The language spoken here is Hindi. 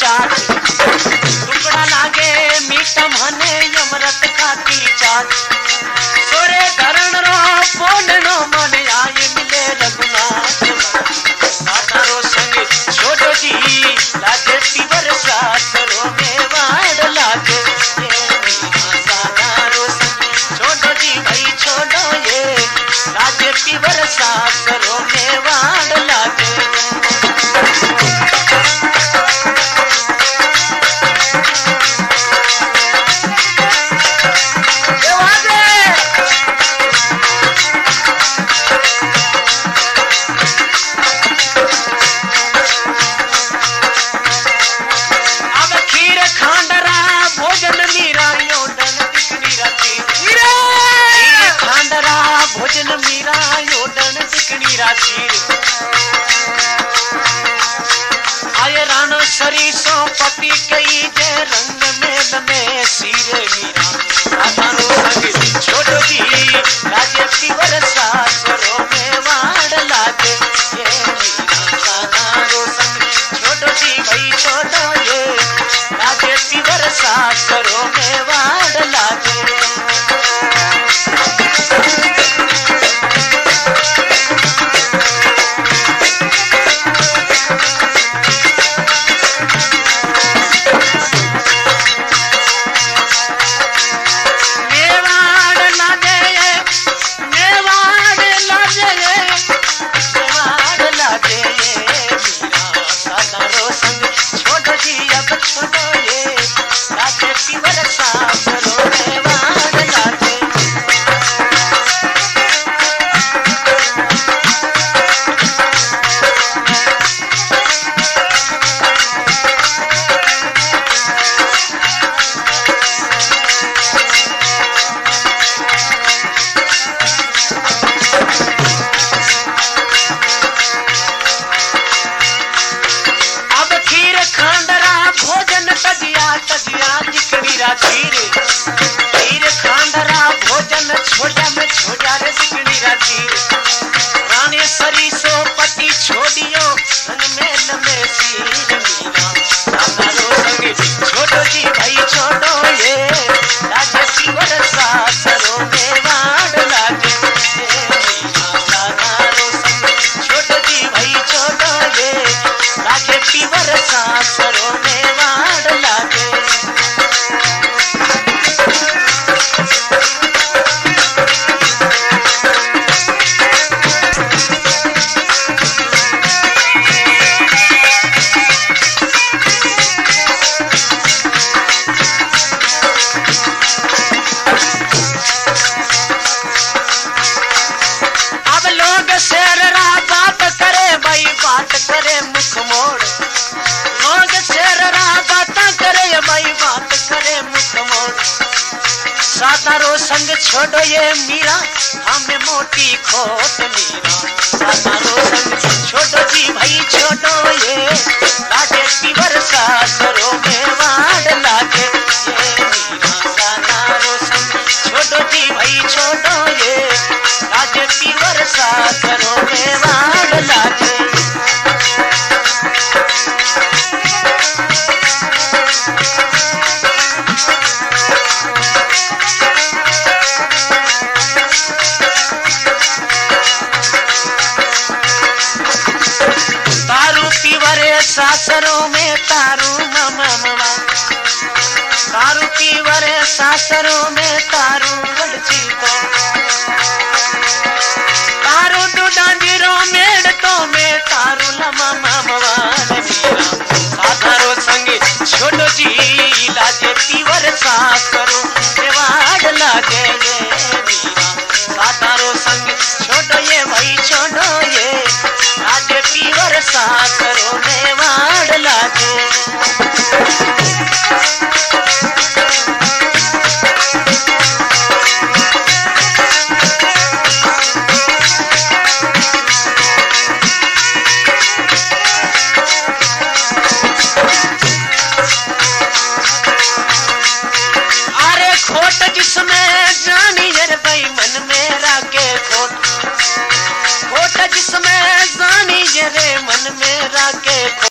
चाट टुकड़ा लागे मीठा मने अमृत खाती चाट सोरे धरण रो पोलनो मन आए मिले रघुनाथ सातारो संग छोड़ो जी लागे पीवर सासरो में वाड़ लागे सातारो संग छोड़ो जी भाई छोड़ो ये लागे पीवर सासरो में वाड़ लागे भोजन मीरा योडन चिकनी राशि आये राणो सरीसो पति कई जे रंग मेल में सीरे मीरा सातारो संग छोड़ो जी लागे पीवर सासरो में वाड़ लागे ये मीरा सातारो संग छोड़ो जी भाई छोड़ो ये लागे पीवर सासरो में वाड़ लागे खीर खांडरा भोजन छोड़ा में छोड़ा रे चिकनी राती रानी सरीसो पति छोड़ियो रंग मेल में सीर मीरा सातारो संग छोड़ो जी भाई छोड़ो ये लागे पीवर सासरो में वाड़ लागे मीरा सातारो संग छोड़ो जी भाई छोड़ो ये लागे पीवर सासरो में वाड़ लागे बात करे मुख मोड़ लोग शेररा बात करे भाई बात करे मुख मोड़ सातारो संग छोड़ो ये मीरा हमें मोटी खोट मीरा सातारो संग छोड़ो जी भाई छोड़ो ये लागे पीवर सासरो में वाड़ लागे ये मीरा सातारो संग छोड़ो जी भाई छोड़ो ये लागे पीवर सासरो में वाड़ लागे सासरों में तारू ममवा तारू पीवरे सासरों में तारू बड़ची तो तारू डूडांजिरों में तो में तारू लमा ममवा साधारो संगे छोड़ो जी लागे पीवर सासरों में वाड़ लागे ये मीरा साधारो संगे छोड़ो ये भाई छोड़ो ये लागे पीवर सासरों में वाड़ लागे जिसमें जानी रे भाई मन में रागे खोट जिसमें जानी रे मन में रागे